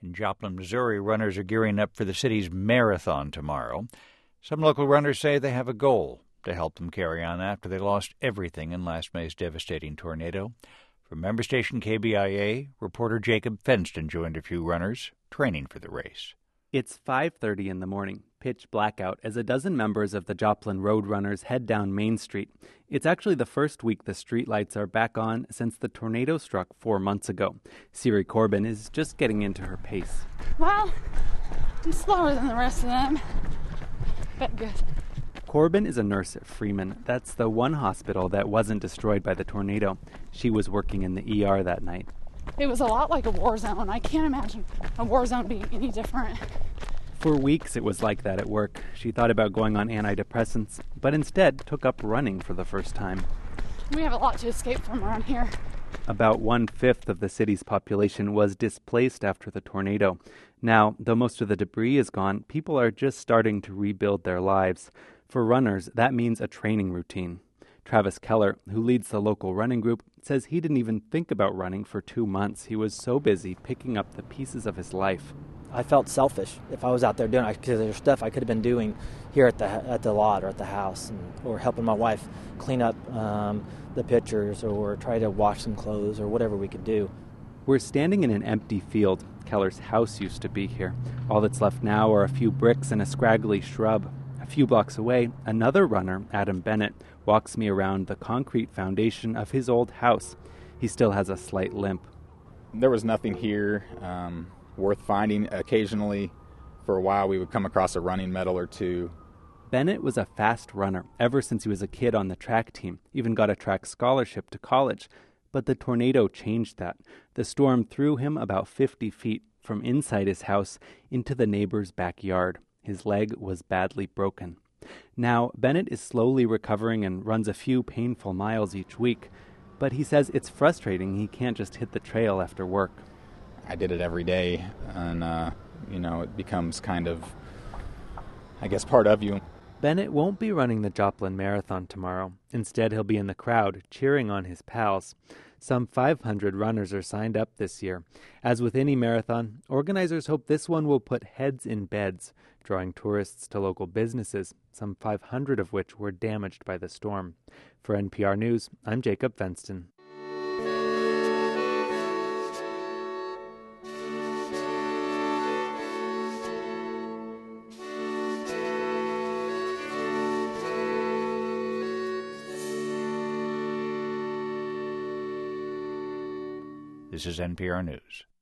In Joplin, Missouri, runners are gearing up for the city's marathon tomorrow. Some local runners say they have a goal to help them carry on after they lost everything in last May's devastating tornado. From member station KBIA, reporter Jacob Fenston joined a few runners training for the race. It's 5:30 in the morning, pitch blackout, as a dozen members of the Joplin Road Runners head down Main Street. It's actually the first week the streetlights are back on since the tornado struck 4 months ago. Siri Corbin is just getting into her pace. Well, I'm slower than the rest of them, but good. Corbin is a nurse at Freeman. That's the one hospital that wasn't destroyed by the tornado. She was working in the ER that night. It was a lot like a war zone. I can't imagine a war zone being any different. For weeks it was like that at work. She thought about going on antidepressants, but instead took up running for the first time. We have a lot to escape from around here. About 1/5 of the city's population was displaced after the tornado. Now, though most of the debris is gone, people are just starting to rebuild their lives. For runners, that means a training routine. Travis Keller, who leads the local running group, says he didn't even think about running for 2 months. He was so busy picking up the pieces of his life. I felt selfish if I was out there doing it, because there's stuff I could have been doing here at the lot or at the house, or helping my wife clean up the pictures, or try to wash some clothes, or whatever we could do. We're standing in an empty field. Keller's house used to be here. All that's left now are a few bricks and a scraggly shrub. A few blocks away, another runner, Adam Bennett, walks me around the concrete foundation of his old house. He still has a slight limp. There was nothing here worth finding. Occasionally, for a while, we would come across a running medal or two. Bennett was a fast runner ever since he was a kid on the track team, even got a track scholarship to college. But the tornado changed that. The storm threw him about 50 feet from inside his house into the neighbor's backyard. His leg was badly broken. Now, Bennett is slowly recovering and runs a few painful miles each week. But he says it's frustrating he can't just hit the trail after work. I did it every day, and, it becomes kind of, I guess, part of you. Bennett won't be running the Joplin Marathon tomorrow. Instead, he'll be in the crowd, cheering on his pals. Some 500 runners are signed up this year. As with any marathon, organizers hope this one will put heads in beds, drawing tourists to local businesses, some 500 of which were damaged by the storm. For NPR News, I'm Jacob Fenston. This is NPR News.